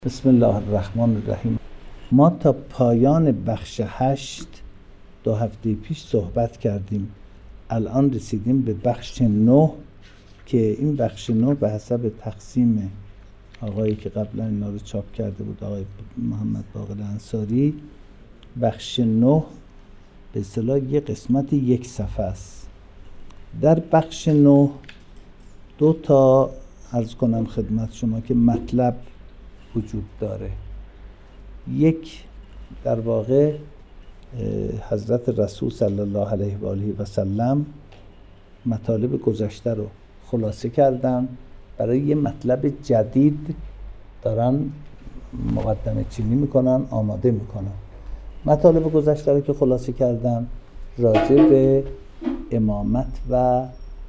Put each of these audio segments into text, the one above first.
بسم الله الرحمن الرحیم. ما تا پایان بخش 8 2 هفته پیش صحبت کردیم. الان رسیدیم به بخش 9 که این بخش 9 به حسب تقسیم آقایی که قبلا اینا رو چاپ کرده بود، آقای محمد باقر انصاری، بخش 9 به اصطلاح یه قسمت یک صفحه است. در بخش 9 دو تا عرض کنم خدمت شما که مطلب وجود داره. یک، در واقع حضرت رسول صلی الله علیه و آله و سلم مطالب گذشته رو خلاصه کردن، برای یه مطلب جدید دارن مقدمه چینی میکنن، آماده میکنن. مطالب گذشته رو که خلاصه کردن راجع به امامت و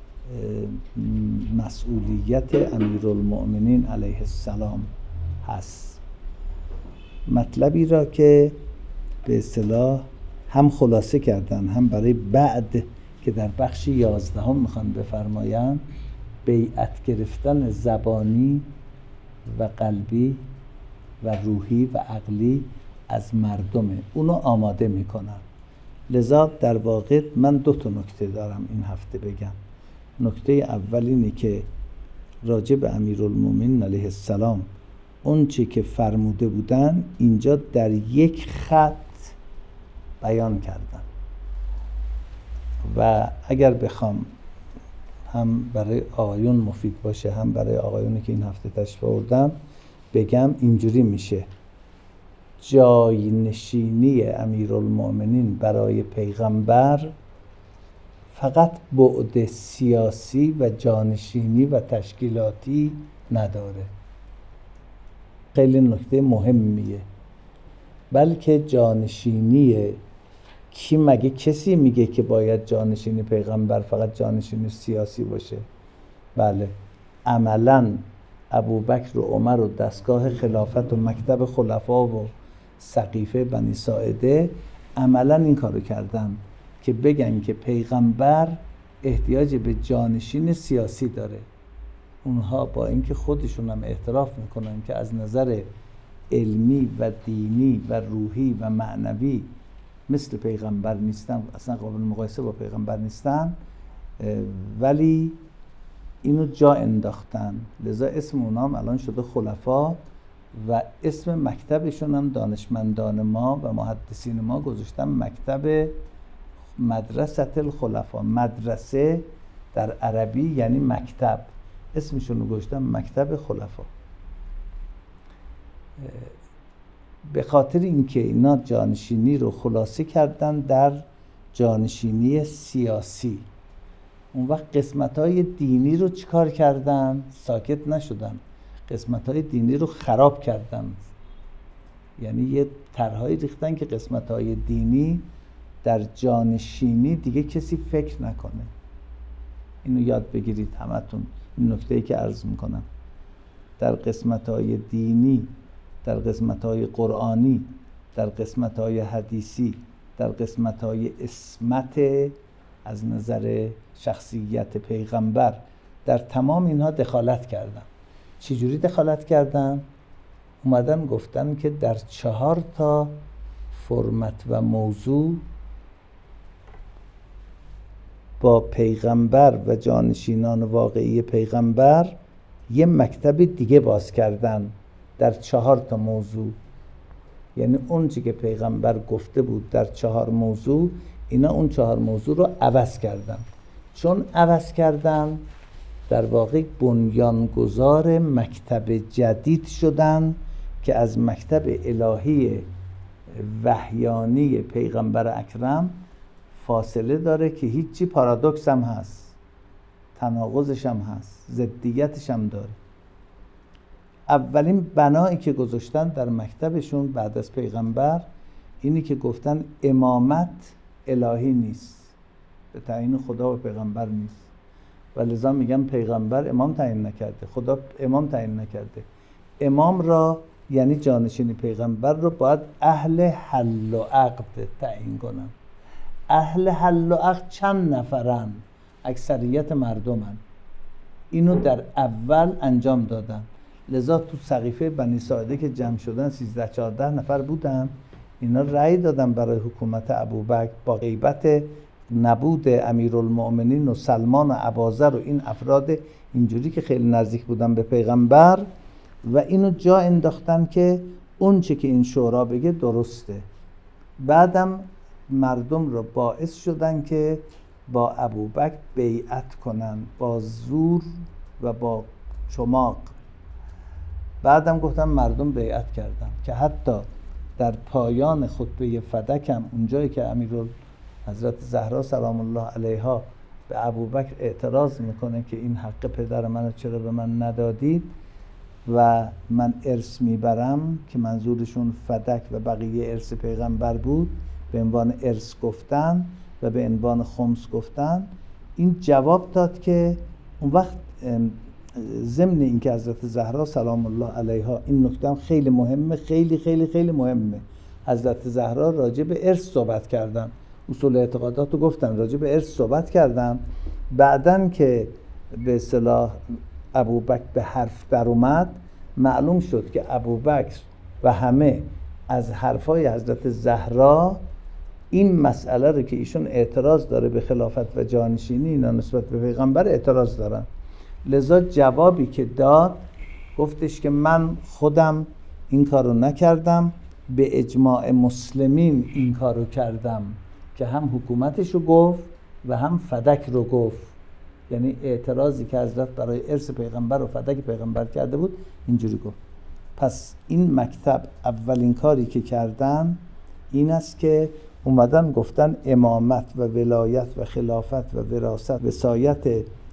مسئولیت امیرالمؤمنین علیه السلام هست. مطلبی را که به اصطلاح هم خلاصه کردن، هم برای بعد که در بخش 11 هم میخوان بفرماین بیعت گرفتن زبانی و قلبی و روحی و عقلی از مردمه، اونو آماده میکنن. لذا در واقع من 2 تا نکته دارم این هفته بگم. نکته اول اینه که راجع به امیرالمومنین علیه السلام اون چی که فرموده بودن اینجا در یک خط بیان کردن و اگر بخوام هم برای آقایون مفید باشه هم برای آقایونی که این هفته تشریف آوردن بگم، اینجوری میشه: جای نشینی امیرالمؤمنین برای پیغمبر فقط بعد سیاسی و جانشینی و تشکیلاتی نداره، خیلی نکته مهمیه، بلکه جانشینی کی؟ مگه کسی میگه که باید جانشین پیغمبر فقط جانشین سیاسی باشه؟ بله، عملاً ابوبکر و عمر و دستگاه خلافت و مکتب خلفا و سقیفه بنی ساعده عملاً این کارو کردن که بگن که پیغمبر احتیاج به جانشین سیاسی داره. اونها با اینکه خودشون هم اعتراف میکنن که از نظر علمی و دینی و روحی و معنوی مثل پیغمبر نیستن، اصلا قابل مقایسه با پیغمبر نیستن، ولی اینو جا انداختن. لذا اسم اونا هم الان شده خلفا و اسم مکتبشون هم دانشمندان ما و محدثین ما گذاشتن مکتب مدرسه الخلفا. مدرسه در عربی یعنی مکتب، اسمشون رو گذاشتن مکتب خلفا، به خاطر اینکه اینا جانشینی رو خلاصه کردن در جانشینی سیاسی. اون وقت قسمت‌های دینی رو چیکار کردن؟ ساکت نشدن، قسمت‌های دینی رو خراب کردن. یعنی یه طرحی ریختن که قسمت‌های دینی در جانشینی دیگه کسی فکر نکنه. اینو یاد بگیرید همتون، این نکته‌ای که عرض میکنم. در قسمت‌های دینی، در قسمت‌های قرآنی، در قسمت‌های حدیثی، در قسمت‌های عصمت از نظر شخصیت پیغمبر، در تمام اینها دخالت کردن. چجوری دخالت کردن؟ اومدن گفتن که در 4 تا فرمت و موضوع با پیغمبر و جانشینان واقعی پیغمبر یه مکتب دیگه باز کردن در 4 تا موضوع. یعنی اون چی که پیغمبر گفته بود در 4 موضوع، اینا اون 4 موضوع رو عوض کردن. چون عوض کردن در واقع بنیانگذار مکتب جدید شدن که از مکتب الهی وحیانی پیغمبر اکرم فاصله داره، که هیچی، پارادوکس هم هست، تناقضش هم هست، ضدیتش هم داره. اولین بنایی که گذاشتن در مکتبشون بعد از پیغمبر اینی که گفتن امامت الهی نیست، به تعیین خدا و پیغمبر نیست، و لذا میگن پیغمبر امام تعیین نکرده، خدا امام تعیین نکرده. امام را یعنی جانشین پیغمبر رو باید اهل حل و عقد تعیین کنن. اهل حل و عقد چند نفرن؟ اکثریت مردمن. اینو در اول انجام دادن. لذا تو سقیفه بنی ساعده که جمع شدن 13-14 نفر بودن، اینا رأی دادن برای حکومت ابوبکر با غیبت نبود امیرالمؤمنین و سلمان و اباذر و این افراد اینجوری که خیلی نزدیک بودن به پیغمبر و اینو جا انداختن که اون چه که این شورا بگه درسته. بعدم مردم رو باعث شدن که با ابوبکر بیعت کنن با زور و با چماق. بعدم گفتم مردم بیعت کردن که حتی در پایان خطبه فدک هم اونجایی که حضرت زهرا سلام الله علیها به ابوبکر اعتراض میکنه که این حق پدر منو چرا به من ندادید و من ارث میبرم، که منظورشون فدک و بقیه ارث پیغمبر بود، به عنوان ارث گفتن و به عنوان خمس گفتن. این جواب داد که اون وقت ضمن اینکه حضرت زهرا سلام الله علیها، این نکته هم خیلی مهمه، خیلی خیلی خیلی مهمه، حضرت زهرا راجع به ارث صحبت کردن، اصول اعتقادات رو گفتن، راجع به ارث صحبت کردن. بعدن که به اصطلاح ابوبکر به حرف در اومد، معلوم شد که ابوبکر و همه از حرفای حضرت زهرا این مسئله رو که ایشون اعتراض داره به خلافت و جانشینی اینا نسبت به پیغمبر اعتراض دارن. لذا جوابی که داد گفتش که من خودم این کارو نکردم، به اجماع مسلمین این کارو کردم، که هم حکومتش رو گفت و هم فدک رو گفت. یعنی اعتراضی که حضرت برای ارث پیغمبر و فدک پیغمبر کرده بود اینجوری گفت. پس این مکتب اولین کاری که کردن این است که اومدن گفتن امامت و ولایت و خلافت و وراثت وصایت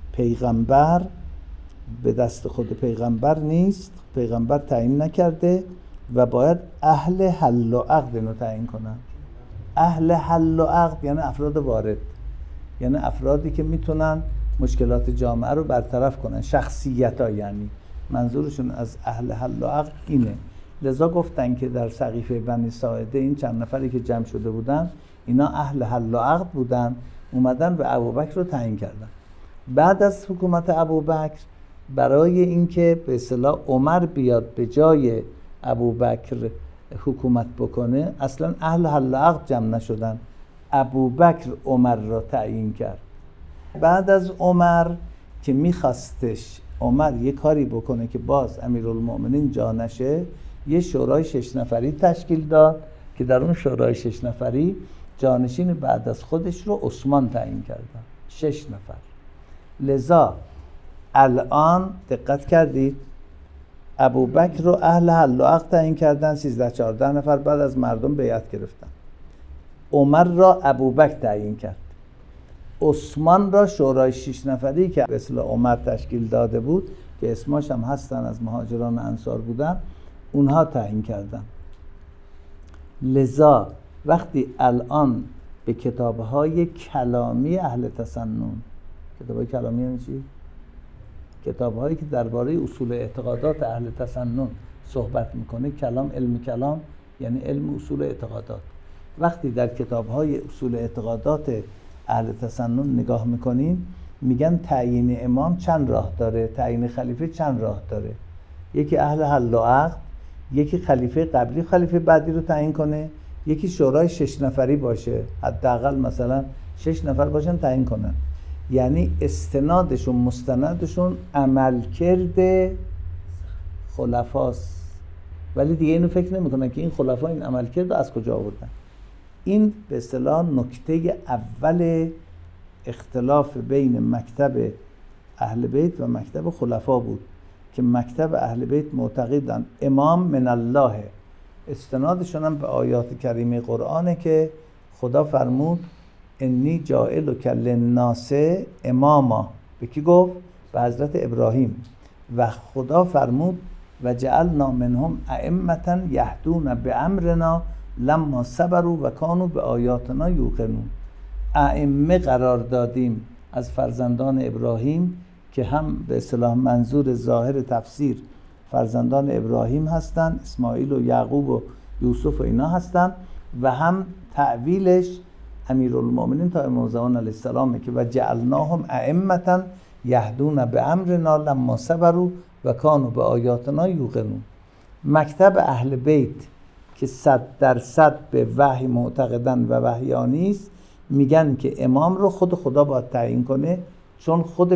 پیغمبر به دست خود پیغمبر نیست، پیغمبر تعیین نکرده و باید اهل حل و عقد اینو تعیین کنن. اهل حل و عقد یعنی افراد وارد، یعنی افرادی که میتونن مشکلات جامعه رو برطرف کنن، شخصیت ها، یعنی منظورشون از اهل حل و عقد اینه. لذا گفتن که در سقیفه بنی ساعده این چند نفری که جمع شده بودن اینا اهل حل و عقد بودن، اومدن و ابوبکر رو تعیین کردن. بعد از حکومت ابوبکر برای اینکه به اصطلاح عمر بیاد به جای ابوبکر حکومت بکنه، اصلا اهل حل و عقد جمع نشدن، ابوبکر عمر را تعیین کرد. بعد از عمر که میخواستش عمر یه کاری بکنه که باز امیرالمؤمنین جا نشه، یه شورای 6 نفری تشکیل داد که در اون شورای 6 نفری جانشین بعد از خودش رو عثمان تعیین کردن، 6 نفر. لذا الان دقت کردید ابوبکر رو اهل حل و عقد تعیین کردن، 13-14 نفر بعد از مردم بیعت گرفتن. عمر را ابوبکر تعیین کرد، عثمان را شورای 6 نفری که به اصطلاح عمر تشکیل داده بود که اسماش هم هستن از مهاجران و انصار بودن، اونها تعیین کردن. لذا وقتی الان به کتاب‌های کلامی اهل تسنن، کتاب‌های کلامی یعنی چی؟ کتاب‌هایی که درباره اصول اعتقادات اهل تسنن صحبت میکنه، کلام علم کلام یعنی علم اصول اعتقادات. وقتی در کتاب‌های اصول اعتقادات اهل تسنن نگاه میکنیم، میگن تعیین امام چند راه داره، تعیین خلیفه چند راه داره. یکی اهل حل و عقد، یکی خلیفه قبلی خلیفه بعدی رو تعیین کنه، یکی شورای 6 نفری باشه، حداقل مثلا 6 نفر باشن تعیین کنن. یعنی استنادشون مستندشون عملکرد خلفاست، ولی دیگه اینو فکر نمیکنن که این خلفا این عملکرد رو از کجا آوردن. این به اصطلاح نکته اول اختلاف بین مکتب اهل بیت و مکتب خلفا بود که مکتب اهل بیت معتقدن امام من الله، استنادشون هم به آیات کریمه قرآنه که خدا فرمود انی جاعلک للناس اماما. به کی گفت؟ به حضرت ابراهیم. و خدا فرمود و جعلنا منهم ائمة یهدون بامرنا لما صبروا و کانوا بآیاتنا یوقنون. ائمه قرار دادیم از فرزندان ابراهیم که هم به اصطلاح منظور ظاهر تفسیر فرزندان ابراهیم هستن، اسماعیل و یعقوب و یوسف و اینا هستن، و هم تعویلش امیرالمؤمنین تا امام زمان علیه السلامه که و جعلناهم ائمة یهدون بامرنا لما صبروا و کانوا به آیاتنا یوقنون. مکتب اهل بیت که 100% به وحی معتقدن و وحیانی است، میگن که امام رو خود خدا باید تعیین کنه، چون خود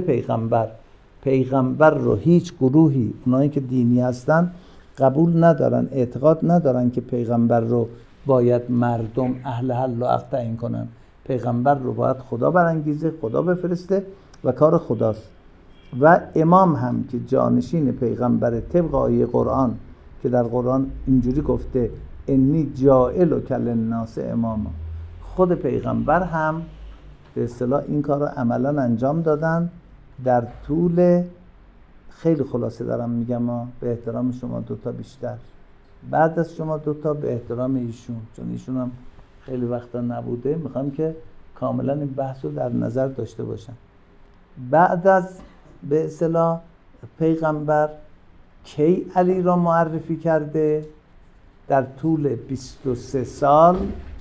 پیغمبر رو هیچ گروهی، اونایی که دینی هستن، قبول ندارن، اعتقاد ندارن که پیغمبر رو باید مردم اهل حل و عقد تعیین کنن. پیغمبر رو باید خدا برانگیزه، خدا بفرسته و کار خداست. و امام هم که جانشین پیغمبر طبق آیه قرآن که در قرآن اینجوری گفته انی جاعلک للناس اماما، خود پیغمبر هم به اصطلاح این کار رو عملا انجام دادن در طول، خیلی خلاصه دارم میگم به احترام شما دوتا بیشتر، بعد از شما دوتا به احترام ایشون، چون ایشون هم خیلی وقتا نبوده، میخوام که کاملا این بحث رو در نظر داشته باشم. بعد از به اصطلاح پیغمبر کی علی را معرفی کرده؟ در طول 23 سال.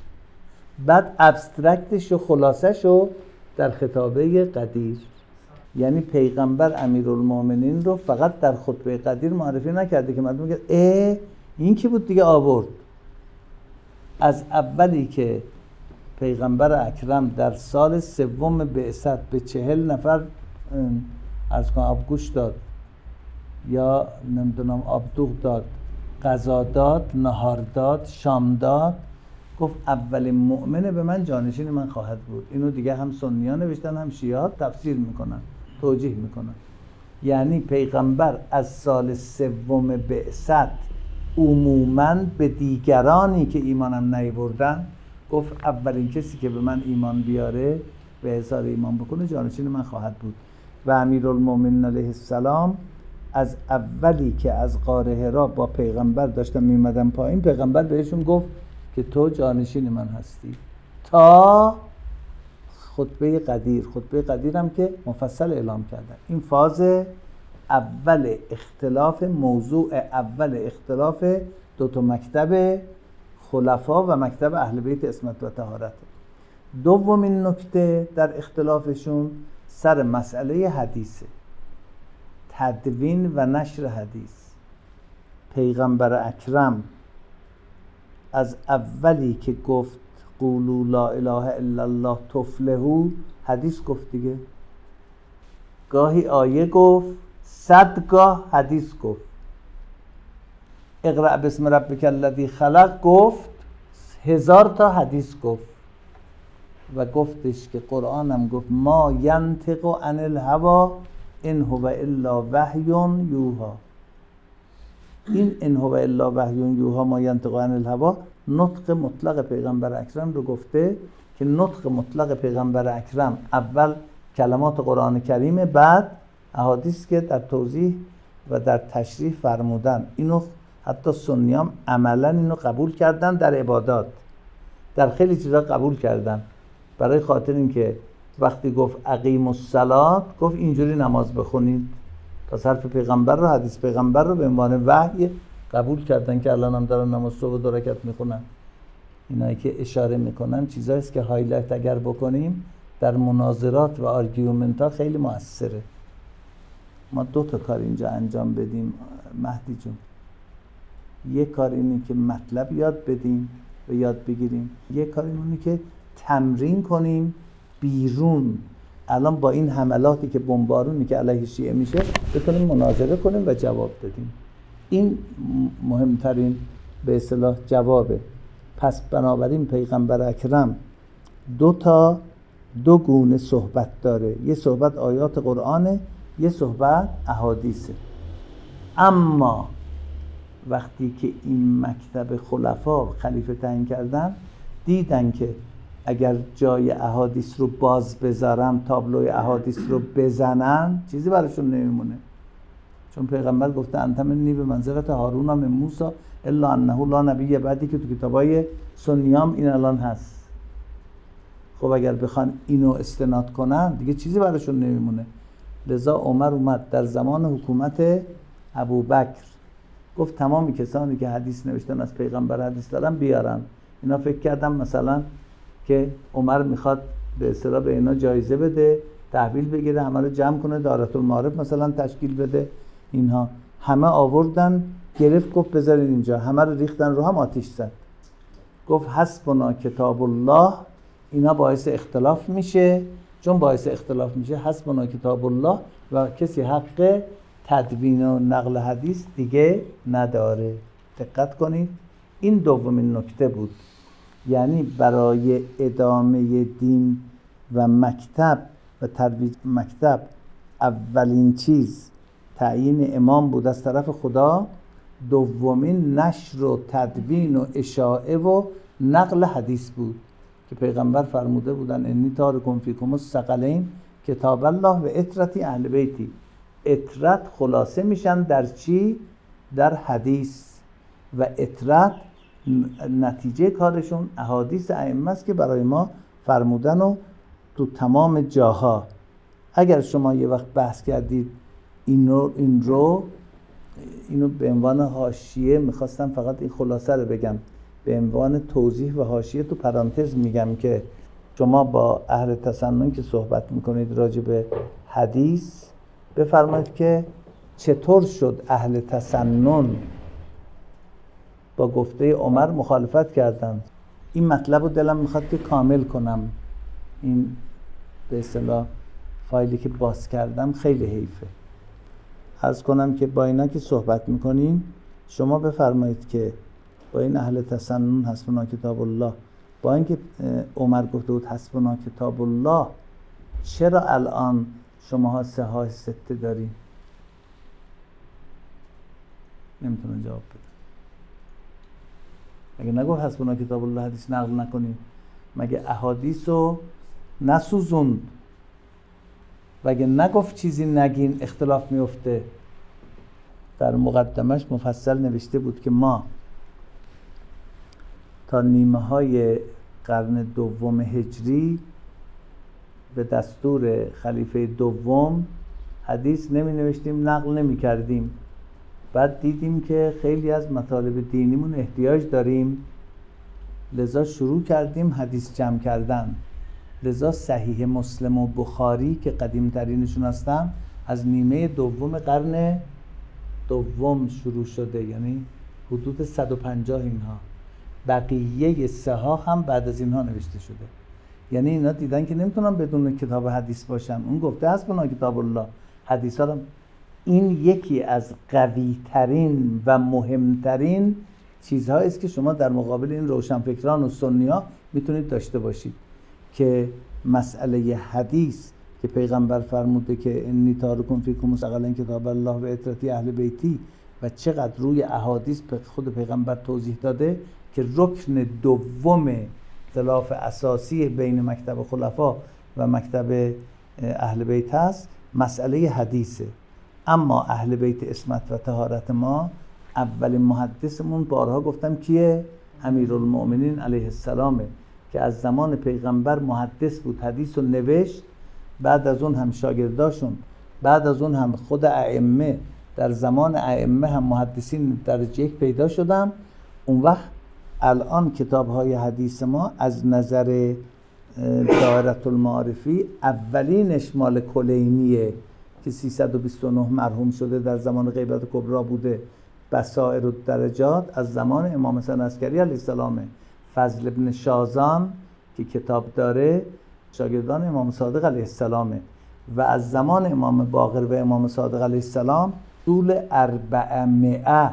بعد ابسترکتش و خلاصش رو در خطابه قدیر، یعنی پیغمبر امیرالمومنین رو فقط در خطبه قدیر معرفی نکرده که مردم میگه این کی بود دیگه آورد. از اولی که پیغمبر اکرم در سال 3 بعثت به 40 نفر آبگوش داد یا نمیدونم آبدوغ داد، غذا داد، نهار داد، شام داد، گفت اولین مؤمنه به من جانشین من خواهد بود. اینو دیگه هم سنیان نوشتن هم شیعه تفسیر میکنن، توجیه میکنن. یعنی پیغمبر از سال 3 بعثت عموماً به دیگرانی که ایمانم نیاوردن گفت اولین کسی که به من ایمان بیاره، به اظهار ایمان بکنه، جانشین من خواهد بود. و امیرالمومنین علیه السلام از اولی که از غار حرا با پیغمبر داشتن میمدن پایین، پیغمبر بهشون گفت که تو جانشین من هستی تا خطبه قدیر. خطبه قدیر هم که مفصل اعلام کردن. این فاز اول اختلاف، موضوع اول اختلاف دوتا مکتب خلفا و مکتب اهل بیت عصمت و طهارت. دومین نکته در اختلافشون سر مسئله حدیثه، تدوین و نشر حدیث. پیغمبر اکرم از اولی که گفت قولوا لا اله الا الله تفلحوا، حدیث گفت دیگه، گاهی آیه گفت، 100 گاه حدیث گفت. اقرأ باسم ربک الذی خلق گفت، 1000 تا حدیث گفت. و گفتش که قرآن هم گفت ما ینطق عن الهوی ان هو الا وحی یوحی. این ان هو الا وحی یوحی ما ینطق عن الهوی نطق مطلق پیغمبر اکرم رو گفته که نطق مطلق پیغمبر اکرم اول کلمات قرآن کریمه، بعد احادیث که در توضیح و در تشریح فرمودن. اینو حتی سنیام عملا اینو قبول کردن در عبادات، در خیلی چیزا قبول کردن، برای خاطر اینکه وقتی گفت اقیموا الصلاة گفت اینجوری نماز بخونید. پس حرف پیغمبر رو، حدیث پیغمبر رو به عنوان وحی قبول کردن که الان هم دارن نماز صبح 2 رکعت میخونن. اینایی که اشاره میکنن چیزاییست که هایلایت اگر بکنیم در مناظرات و آرگومنت ها خیلی موثره. ما 2 تا کار اینجا انجام بدیم مهدی جون. یک کار اینه که مطلب یاد بدیم و یاد بگیریم، یک کار اینه که تمرین کنیم بیرون. الان با این حملاتی که بمبارونی که علیه شیعه میشه بتونیم مناظره کنیم و جواب بدیم. این مهمترین به اصطلاح جوابه. پس بنابراین پیغمبر اکرم 2 گونه صحبت داره، یه صحبت آیات قرآنه، یه صحبت احادیثه. اما وقتی که این مکتب خلفا خلیفه تعیین کردن، دیدن که اگر جای احادیث رو باز بذارن، تابلوی احادیث رو بزنن، چیزی براشون نمیمونه. چون پیغمبر گفته انت منی به منزلت هارون من موسی الا انه لا نبی بعدی، که تو کتابای سنیام این الان هست. خب اگر بخوان اینو استناد کنن دیگه چیزی براشون نمیمونه. لذا عمر اومد در زمان حکومت ابوبکر گفت تمامی کسانی که حدیث نوشتن از پیغمبر حدیث دارن بیارن. اینا فکر کردم مثلا که عمر میخواد به اصطلاح به اینا جایزه بده، تحویل بگیره، همه رو جمع کنه، دارت المعارف مثلا تشکیل بده، اینها همه آوردن گرفت، گفت بذارید اینجا، همه رو ریختن رو هم آتیش زد. گفت حسبنا کتاب الله. اینا باعث اختلاف میشه، چون باعث اختلاف میشه حسبنا کتاب الله و کسی حق تدوین و نقل حدیث دیگه نداره. دقت کنید، این دومین نکته بود. یعنی برای ادامه دین و مکتب و ترویج مکتب اولین چیز تعیین امام بود از طرف خدا، دومین نشر و تدوین و اشاعه و نقل حدیث بود که پیغمبر فرموده بودن انی تارکم فیکم الثقلین کتاب الله و اطرتی اهل بیتی. اطرت خلاصه میشن در چی؟ در حدیث، و اطرت نتیجه کارشون احادیث ائمه است که برای ما فرمودن و تو تمام جاها. اگر شما یه وقت بحث کردید اینو به عنوان حاشیه میخواستم فقط این خلاصه رو بگم، به عنوان توضیح و حاشیه تو پرانتز میگم که شما با اهل تسنن که صحبت میکنید راجع به حدیث بفرمایید که چطور شد اهل تسنن با گفته عمر مخالفت کردن. این مطلب رو دلم میخواد که کامل کنم. این به اصطلاح فایلی که باز کردم خیلی حیفه. عرض کنم که با اینا که صحبت میکنین شما بفرمایید که با این اهل تسنن حسبنا کتاب الله، با اینکه عمر گفته بود حسبنا کتاب الله، چرا الان شماها سه سته دارین؟ نمیتونن جواب بدن. مگه نگفت حسبنا کتاب الله حدیث نقل نکنین؟ مگه احادیث رو نسوزوند؟ مگه نگفت چیزی نگین اختلاف میفته؟ در مقدمش مفصل نوشته بود که ما تا نیمه های قرن دوم هجری به دستور خلیفه دوم حدیث نمی نوشتیم، نقل نمی کردیم. بعد دیدیم که خیلی از مطالب دینیمون احتیاج داریم، لذا شروع کردیم حدیث جمع کردن. لذا صحیح مسلم و بخاری که قدیم ترینشون هستن از نیمه دوم قرن دوم شروع شده، یعنی حدود 150 اینها. بقیه سه ها هم بعد از اینها نوشته شده. یعنی اینا دیدن که نمیتونن بدون کتاب حدیث باشن. اون گفته حسبنا کتاب الله. حدیث ها این یکی از قوی ترین و مهمترین چیزهایی است که شما در مقابل این روشنفکران و سنی ها میتونید داشته باشید، که مسئله حدیث که پیغمبر فرموده که انی تارکم فیکم الثقلین کتاب الله و اطرتی اهل بیتی، و چقدر روی احادیث خود پیغمبر توضیح داده که رکن دوم اختلاف اساسی بین مکتب خلفا و مکتب اهل بیت هست، مسئله حدیثه. اما اهل بیت عصمت و طهارت ما، اولین محدثمون بارها گفتم کیه؟ امیرالمؤمنین علیه السلامه، که از زمان پیغمبر محدث بود، حدیث رو نوشت. بعد از اون هم شاگرداشون، بعد از اون هم خود ائمه، در زمان ائمه هم محدثین درجه یک پیدا شدن. اون وقت الان کتاب‌های حدیث ما از نظر دایره المعارفی اولینش مال کلینیه که 329 مرحوم شده، در زمان غیبت کبرا بوده. بصائر الدرجات از زمان امام حسن عسکری علیه السلامه. فضل ابن شازان که کتاب داره شاگردان امام صادق علیه السلامه. و از زمان امام باقر و امام صادق علیه السلام طول 400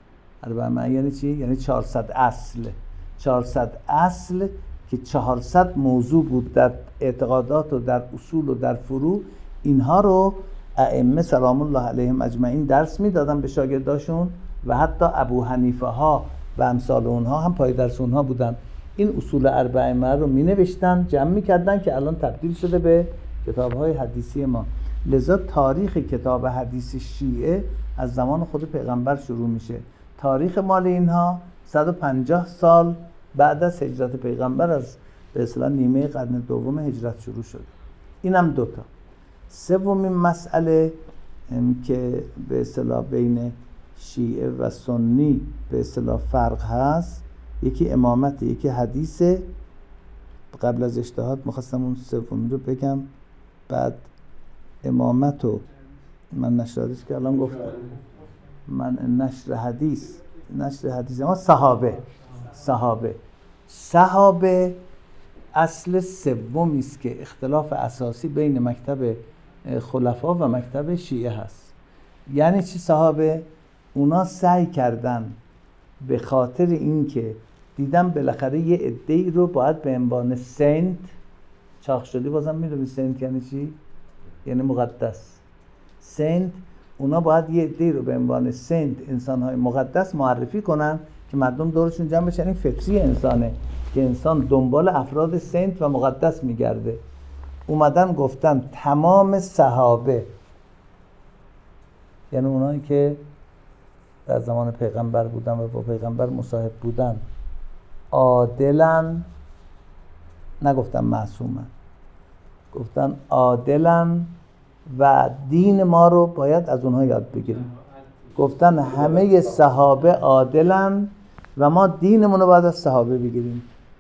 یعنی چی؟ یعنی 400 اصل. 400 اصل که 400 موضوع بود در اعتقادات و در اصول و در فروع. اینها رو ائمه سلام الله علیهم اجمعین درس میدادن به شاگرداشون، و حتی ابو حنیفه ها و امثال اونها هم پای درس اونها بودن. این اصول اربعه رو می نوشتن، جمع می کردن، که الان تبدیل شده به کتاب های حدیثی ما. لذا تاریخ کتاب حدیث شیعه از زمان خود پیغمبر شروع میشه. تاریخ مال اینها 150 سال بعد از هجرت پیغمبر، از به اصطلاح نیمه قرن دوم هجرت شروع شده. اینم دوتا. سومین مسئله که به اصطلاح بین شیعه و سنی به اصطلاح فرق هست، یکی امامت، یکی حدیثه. قبل از اجتهاد میخواستم اون سومی رو بگم، بعد امامت و من نشر حدیث که الان گفتم، من نشر حدیث ما صحابه اصل سومی است که اختلاف اساسی بین مکتب خلفا و مکتب شیعه هست. یعنی چی صحابه؟ اونا سعی کردن به خاطر اینکه دیدم بالاخره یه عده‌ای رو باید به عنوان سنت چاق شدی. بازم میدونی سنت یعنی چی؟ یعنی مقدس. سنت، اونا باید یه عده‌ای رو به عنوان سنت، انسان‌های مقدس معرفی کنن که مردم دورشون جمع بشن. این فطری انسانه که انسان دنبال افراد سنت و مقدس میگرده. اومدن گفتن تمام صحابه، یعنی اونایی که در زمان پیغمبر بودن و با پیغمبر مصاحب بودن، عادلن، نگفتن معصومن، گفتن عادلن و دین ما رو باید از اونها یاد بگیریم. گفتن همه صحابه عادلن و ما دینمون رو باید از صحابه بگیریم.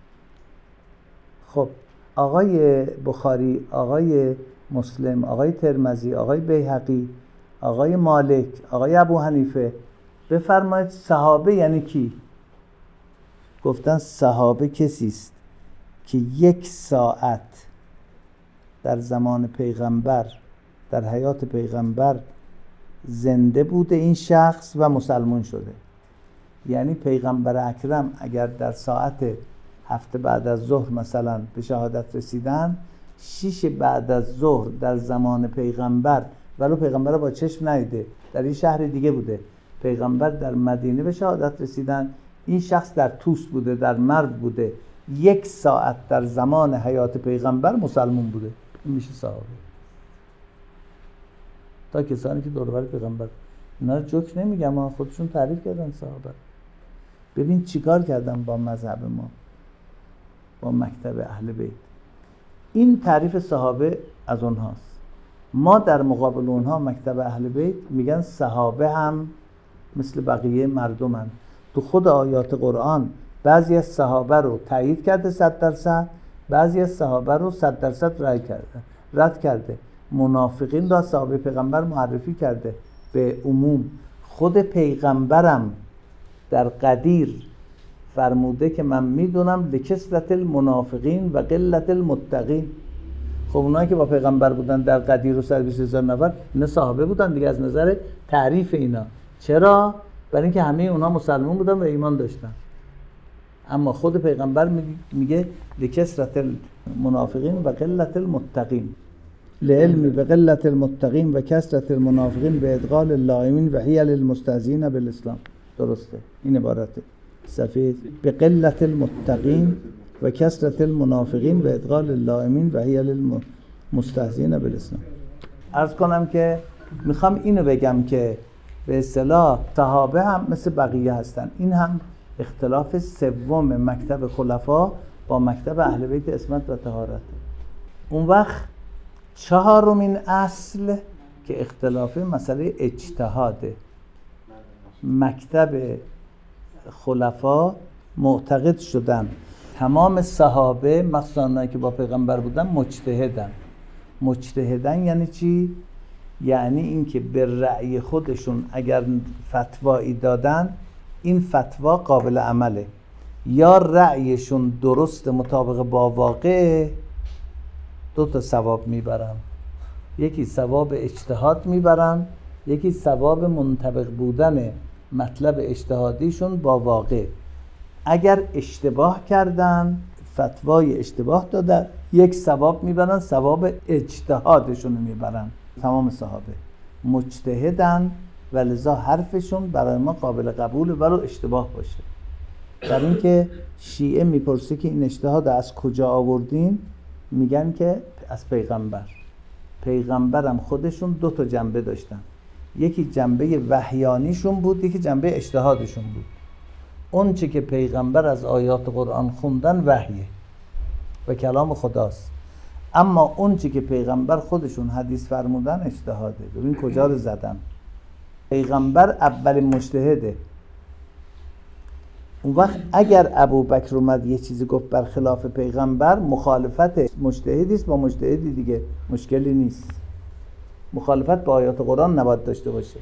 خب آقای بخاری، آقای مسلم، آقای ترمذی، آقای بیهقی، آقای مالک، آقای ابو حنیفه، بفرمایید صحابه یعنی کی؟ گفتن صحابه کسی است که 1 ساعت در زمان پیغمبر، در حیات پیغمبر زنده بوده این شخص و مسلمان شده. یعنی پیغمبر اکرم اگر در ساعت 7 بعد از ظهر مثلا به شهادت رسیدن، 6 بعد از ظهر در زمان پیغمبر، ولو پیغمبر با چشم ندیده، در این شهر دیگه بوده، پیغمبر در مدینه به شهادت رسیدن، این شخص در توس بوده، در مرو بوده، 1 ساعت در زمان حیات پیغمبر مسلمان بوده. این میشه صحابه. تا کسانی که دور و بر پیغمبر، اینا رو جوک نمیگم، ما خودشون تعریف کردن صحابه. ببین چیکار کردن با مذهب ما، با مکتب اهل بیت. این تعریف صحابه از اونهاست. ما در مقابل اونها مکتب اهل بیت میگن صحابه هم مثل بقیه مردمن. تو خود آیات قرآن بعضی از صحابه رو تایید کرده 100%، بعضی از صحابه رو 100% رد کرده. منافقین را صحابه پیغمبر معرفی کرده به عموم. خود پیغمبرم در قدیر فرموده که من میدونم لکثرت المنافقین و قلت المتقین. خب اونایی که با پیغمبر بودن در قدیر و 120,000 نفر، اینا صحابه بودن دیگه از نظر تعریف اینا. چرا؟ برای اینکه همه اونها مسلمان بودن و ایمان داشتن. اما خود پیغمبر میگه لکثرت المنافقین و قلت المتقین، لعلمی به قلت المتقین و کثرت المنافقین به ادغال اللائمین و حیل المستهزئین بالاسلام. درسته این عبارته. صفحه به قلت المتقین و کثرت المنافقین و ادغال اللائمین و حیل المستهزئین بالاسلام. عرض کنم که میخوام اینو بگم که به اصطلاح صحابه هم مثل بقیه هستن. این هم اختلاف سوم مکتب خلفا با مکتب اهل بیت عصمت و طهارت. اون وقت 4مین اصل که اختلاف مسئله اجتهاده. مکتب خلفا معتقد شدن تمام صحابه مخصوصا اونایی که با پیغمبر بودن مجتهدن یعنی چی؟ یعنی اینکه به رأی خودشون اگر فتوایی دادن، این فتوا قابل عمله، یا رأیشون درست مطابق با واقع، 2 تا ثواب میبرن. یکی ثواب اجتهاد میبرن، یکی ثواب منطبق بودن مطلب اجتهادیشون با واقع. اگر اشتباه کردن، فتوای اشتباه دادن، 1 ثواب میبرن، ثواب اجتهادشون میبرن. تمام صحابه مجتهدن و لذا حرفشون برای ما قابل قبول ولو اشتباه باشه. در این که شیعه میپرسه که این اجتهاد از کجا آوردین، میگن که از پیغمبرم خودشون 2 تا جنبه داشتن. یکی جنبه وحیانیشون بود، یکی جنبه اجتهادشون بود. اون چه که پیغمبر از آیات قرآن خوندن وحیه و کلام خداست، اما اون چه که پیغمبر خودشون حدیث فرمودن اجتهاده. ببین کجا رو زدن. پیغمبر اولین مجتهده. اون وقت اگر ابوبکر اومد یه چیزی گفت برخلاف پیغمبر، مخالفت مجتهدی است با مجتهدی دیگه، مشکلی نیست. مخالفت با آیات قرآن نباید داشته باشه.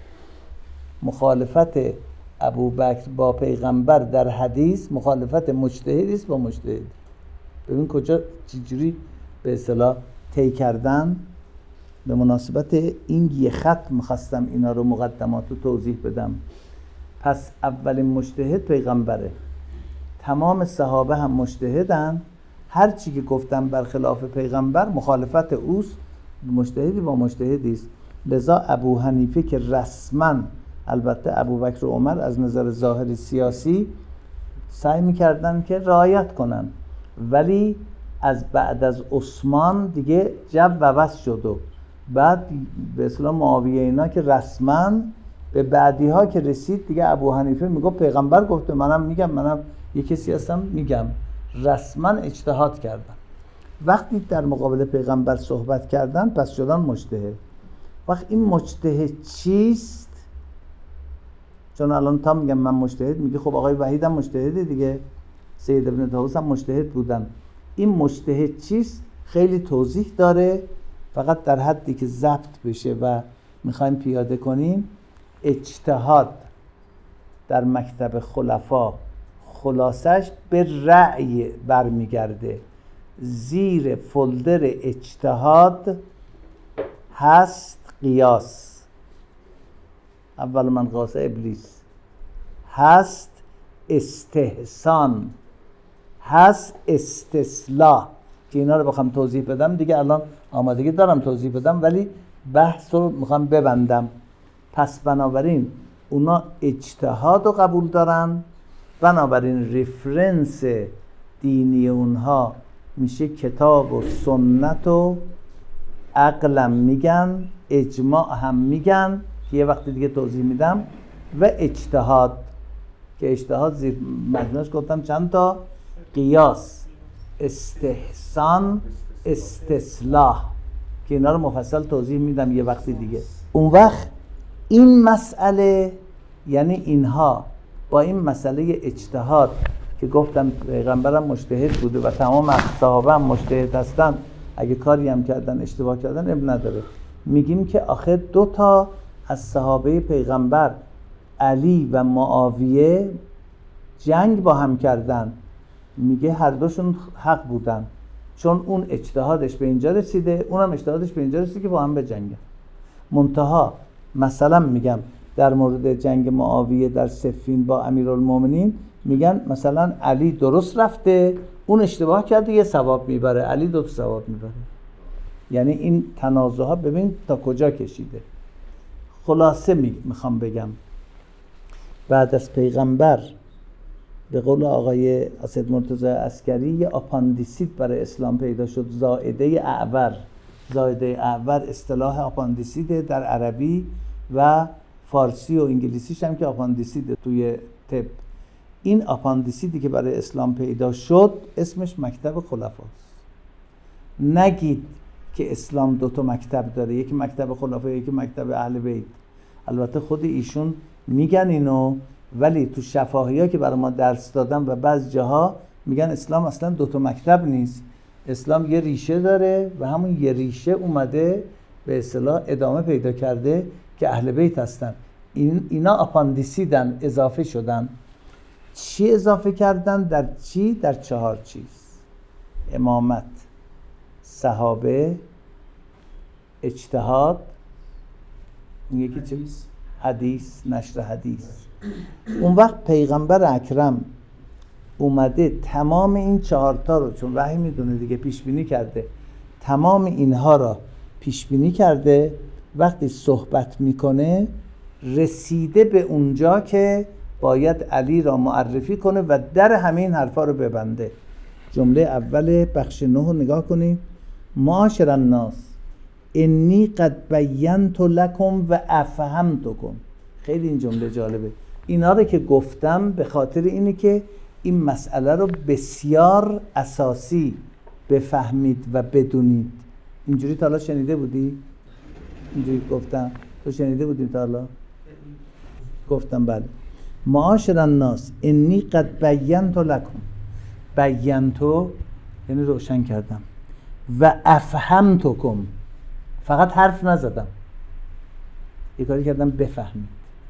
مخالفت ابوبکر با پیغمبر در حدیث مخالفت مجتهدی است با مجتهد. ببین کجا چجوری به اصطلاح طی کردن. به مناسبت این یه خط می‌خواستم اینا رو مقدمات رو توضیح بدم. پس اولین مجتهد پیغمبره، تمام صحابه هم مجتهدن، هر چی که گفتم برخلاف پیغمبر مخالفت اوست، مجتهدی با مجتهدی است. لذا ابو حنیفه که رسما، البته ابوبکر و عمر از نظر ظاهری سیاسی سعی می‌کردن که رعایت کنن، ولی از بعد از عثمان دیگه جو عوض شد و بعد به اصطلاح معاویه اینا که رسما به بعدی ها که رسید دیگه ابو حنیفه میگه پیغمبر گفته، منم میگم، منم یه کسی هستم میگم. رسما اجتهاد کردن. وقتی در مقابل پیغمبر صحبت کردن پس شدن مجتهد. وقت این مجتهد چیست؟ چون الان تا میگم من مجتهد، میگه خب آقای وحید هم مجتهده دیگه، سید ابن طاووس هم مجتهد بودن. این مجتهد چیست؟ خیلی توضیح داره، فقط در حدی که ضبط بشه و میخوایم پیاده کنیم. اجتهاد در مکتب خلفا خلاصش به رأی برمیگرده. زیر فولدر اجتهاد هست قیاس، اول من قاس ابلیس، هست استحسان، هست استصلاح، که اینا رو بخوام توضیح بدم دیگه الان آمادگی دارم توضیح بدم، ولی بحث رو میخوام ببندم. پس بنابراین اونا اجتهاد رو قبول دارن، بنابراین رفرنس دینی اونها میشه کتاب و سنت و عقلم میگن، اجماع هم میگن که یه وقت دیگه توضیح میدم، و اجتهاد که اجتهاد زیر مجموعش گفتم چند تا: قیاس، استحسان، استصلاح، که اینا رو مفصل توضیح میدم یه وقتی دیگه. اون وقت این مسئله، یعنی اینها با این مسئله اجتهاد که گفتم پیغمبرم مجتهد بوده و تمام صحابه هم مجتهد هستن، اگه کاری هم کردن اشتباه کردن اب نداره، میگیم که آخر دو تا از صحابه پیغمبر علی و معاویه جنگ با هم کردن، میگه هر دوشون حق بودن، چون اون اجتهادش به اینجا رسیده، اونم اجتهادش به اینجا رسیده که با هم بجنگن. منتها مثلا میگم در مورد جنگ معاویه در صفین با امیرالمومنین، میگن مثلا علی درست رفته، اون اشتباه کرده، یه ثواب میبره، علی دو تا ثواب میبره. یعنی این تنازعها ببین تا کجا کشیده. خلاصه میخوام بگم بعد از پیغمبر به قول آقای اسد مرتضی عسکری یه آپاندیسیت برای اسلام پیدا شد، زائده اعور. زائده اعور اصطلاح آپاندیسیت در عربی و فارسی و انگلیسیش هم که آپاندیسیت توی طب. این آپاندیسیتی که برای اسلام پیدا شد اسمش مکتب خلفاست. نگید که اسلام دو تا مکتب داره، یکی مکتب خلفا یکی مکتب اهل بیت. البته خود ایشون میگن اینو، ولی تو شفاهی‌ها که برای ما درس دادن و بعض جاها میگن اسلام اصلا دو تا مکتب نیست، اسلام یه ریشه داره و همون یه ریشه اومده به اصطلاح ادامه پیدا کرده که اهل بیت هستن. اینا آپاندیسیدن، اضافه شدن. چی اضافه کردن؟ در چی؟ در 4 چیز: امامت، صحابه، اجتهاد، یکی چی؟ حدیث، نشر حدیث. اون وقت پیغمبر اکرم اومده تمام این 4 تا رو، چون وحی میدونه دیگه، پیش بینی کرده، تمام اینها را پیش بینی کرده. وقتی صحبت میکنه رسیده به اونجا که باید علی را معرفی کنه و در همین حرفا رو ببنده. جمله اول بخش 9 رو نگاه کنید: معاشر الناس انی قد بینت لکم و افهمتکم. خیلی این جمله جالبه. اینا رو که گفتم به خاطر اینه که این مسئله رو بسیار اساسی بفهمید و بدونید. اینجوری تا حالا شنیده بودی؟ اینجوری گفتم؟ تو شنیده بودی تا حالا؟ گفتم بله. معاشر الناس انی قد بینت لکم. بینتو یعنی روشن کردم، و افهمتکم، فقط حرف نزدم، یه کاری کردم بفهمید،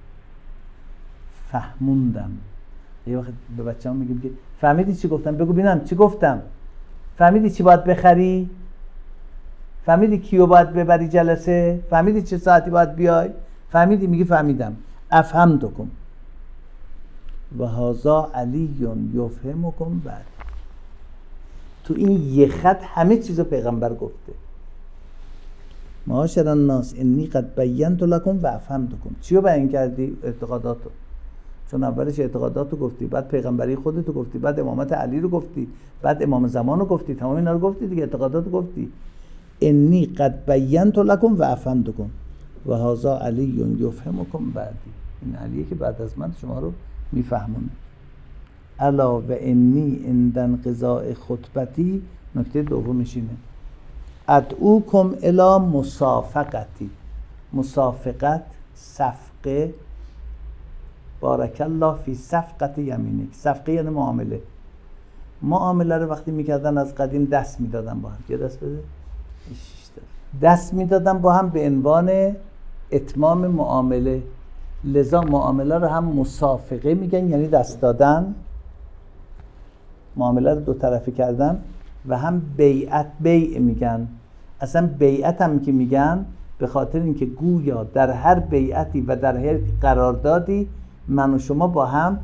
فهموندم. یه وقت به بچه‌ام میگم که فهمیدی چی گفتم؟ بگو ببینم چی گفتم. فهمیدی چی باید بخری؟ فهمیدی کیو باید ببری جلسه؟ فهمیدی چه ساعتی باید بیای؟ فهمیدی؟ میگی فهمیدم. افهمتکم و هذا علی یفهمکم بعد. تو این یه خط همه چیزو پیغمبر گفته. معاشر الناس انی قد بینت لکم و افهمتکم. چیو بیان کردی؟ اعتقاداتو. چون اولش اعتقاداتو گفتی، بعد پیغمبری خودتو گفتی، بعد امامت علی رو گفتی، بعد امام زمانو گفتی، تمام اینا رو گفتی دیگه، اعتقاداتو گفتی. انی قد بینت لکم و افهمتکم و هذا علی یفهمکم بعدی. این علیه که بعد از من شما رو میفهمونه. الا و انی عند انقضاء خطبتی، نکته دومش اینه، ادعوکم الی مسافقتی. مسافقت، صفقه، بارک الله فی صفقت یمینک. صفقه یعنی معامله. معامله رو وقتی میکردن از قدیم دست میدادن با هم. یه دست بده. دست میدادن با هم به عنوان اتمام معامله. لذا معامله رو هم مسافقه میگن، یعنی دست دادن، معامله رو دو طرفه کردن، و هم بیعت، بیع میگن. اصلا بیعت هم که میگن به خاطر اینکه گویا در هر بیعتی و در هر قراردادی من و شما با هم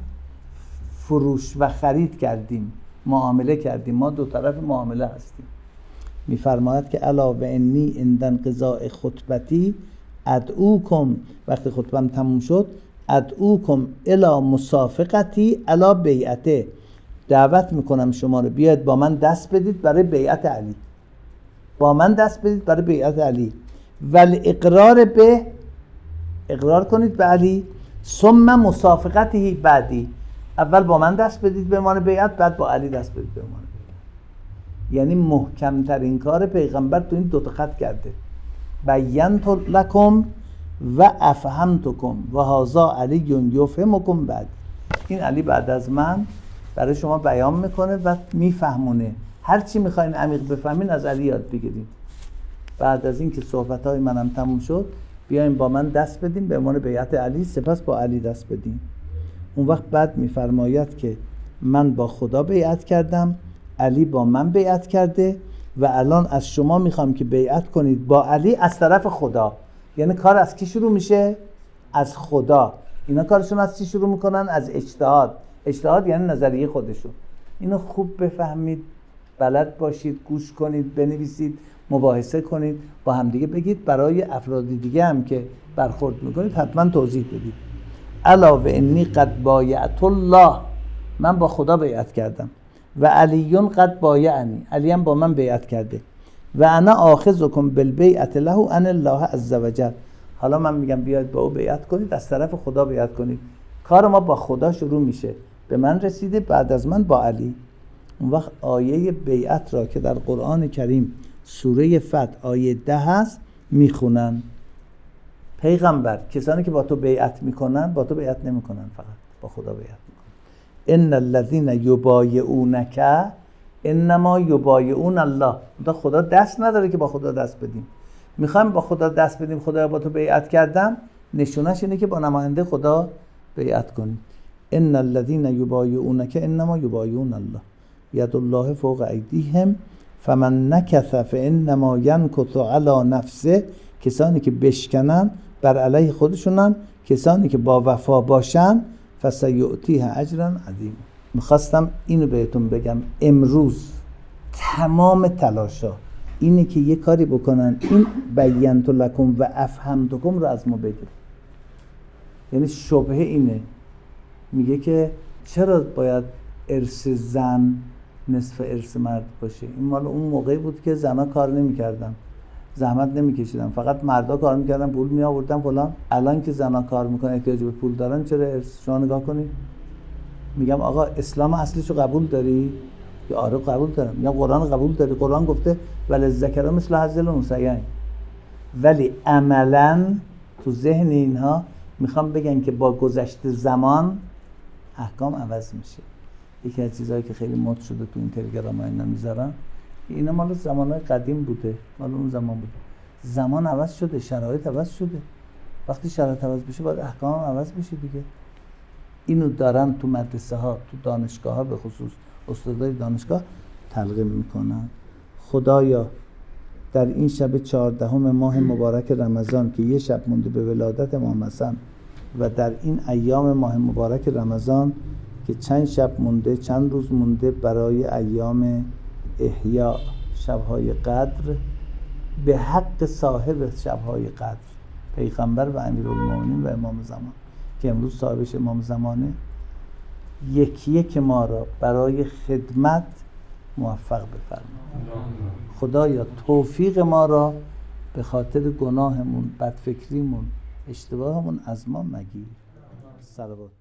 فروش و خرید کردیم، معامله کردیم، ما دو طرف معامله هستیم. میفرماید که الا و انی عند انقضاء خطبتی ادعوکم، وقتی خطبم تموم شد، ادعوکم الی مسافقتی الی بیعته، دعوت میکنم شما رو بیاید با من دست بدید برای بیعت علی، با من دست بدید برای بیعت علی، ولی اقرار به، اقرار کنید به علی، ثم مسافقته بعدی، اول با من دست بدید به عنوان بیعت، بعد با علی دست بدید به عنوان بیعت. یعنی محکم ترین کار پیغمبر تو این دو تا خط کرده. بینت لکم و افهمتکم و هذا علی یفهمکم بعد. این علی بعد از من برای شما بیان میکنه و میفهمونه. هر چی میخواین عمیق بفهمین از علی یاد بگیرید. بعد از این که صحبتهای منم تموم شد، بیاین با من دست بدیم به عنوان بیعت علی، سپس با علی دست بدیم. اون وقت بعد میفرماید که من با خدا بیعت کردم، علی با من بیعت کرده و الان از شما میخوام که بیعت کنید با علی از طرف خدا. یعنی کار از کی شروع میشه؟ از خدا. اینا کارشون از چی شروع میکنن؟ از اجتهاد. اجتهاد یعنی نظریه خودشون. اینو خوب بفهمید، بلد باشید، گوش کنید، بنویسید، مباحثه کنید، با همدیگه بگید، برای افراد دیگه هم که برخورد میکنید حتما توضیح بدید. الا و انی قد بایعت الله، من با خدا بیعت کردم، و علیون قد بایعنی، علی هم با من بیعت کرده، و انا آخذکم بالبیعت له ان الله عز وجل. حالا من میگم بیاید با او بیعت کنید، از طرف خدا بیعت کنید. کار ما با خدا شروع میشه، به من رسیده، بعد از من با علی. اون وقت آیه بیعت را که در قرآن کریم سوره فتح آیه 10 هست میخونن. پیغمبر کسانی که با تو بیعت میکنن، با تو بیعت نمیکنن، فقط با خدا بیعت میکنن. ان الذين یبایعونک انما یبایعون الله. خدا دست نداره که با خدا دست بدیم. میخوایم با خدا دست بدیم، خدا با تو بیعت کردم، نشونش اینه که با نماینده خدا بیعت کنیم. ان الذين یبایعونک انما یبایعون الله ید الله فوق ایدیهم فمن نکث فانما ینکث علی نفسه. کسانی که بشکنن بر علیه خودشونن، کسانی که با وفا باشن فسیؤتیه اجرا عظیما. میخواستم اینو بهتون بگم، امروز تمام تلاشا اینه که یه کاری بکنن این بینت لکم و افهمتکم رو از ما بگیر. یعنی شبهه اینه، میگه که چرا باید ارث زن نصف ارث مرد باشه؟ این مال اون موقعی بود که زنها کار نمی‌کردن، زحمت نمی‌کشیدن، فقط مردا کار می‌کردن، پول می‌آوردن فلان. الان که زنها کار می‌کنن، احتیاج به پول دارن، چرا ارث؟ شما نگاه کنید. میگم آقا اسلام اصلشو قبول داری؟ یا آره قبول دارم. میگم قرآن قبول داری؟ قرآن گفته وللذکر مثل حظ الانثیین. ولی عملاً تو ذهن اینها میخوام بگن که با گذشت زمان احکام عوض میشه. یکی از چیزهایی که خیلی مد شده تو این تلگرام ها اینا میذارن، اینا مال زمانهای قدیم بوده، مال اون زمان بوده. زمان عوض شده، شرایط عوض شده. وقتی شرایط عوض بشه باید احکام هم عوض بشه دیگه. اینو دارن تو مدرسه ها، تو دانشگاه ها، به خصوص استادای دانشگاه تلقین میکنن. خدایا در این شب 14 ماه مبارک رمضان که یه شب مونده به ولادت امام حسن و در این ایام ماه مبارک رمضان که چند شب مونده، چند روز مونده برای ایام احیا شبهای قدر، به حق صاحب شبهای قدر پیغمبر و امیرالمومنین و امام زمان که امروز صاحبش امام زمانه، یکی یک ما را برای خدمت موفق بفرما. خدایا توفیق ما را به خاطر گناهمون، بدفکریمون، اشتباهمون از ما مگیر. صلوات.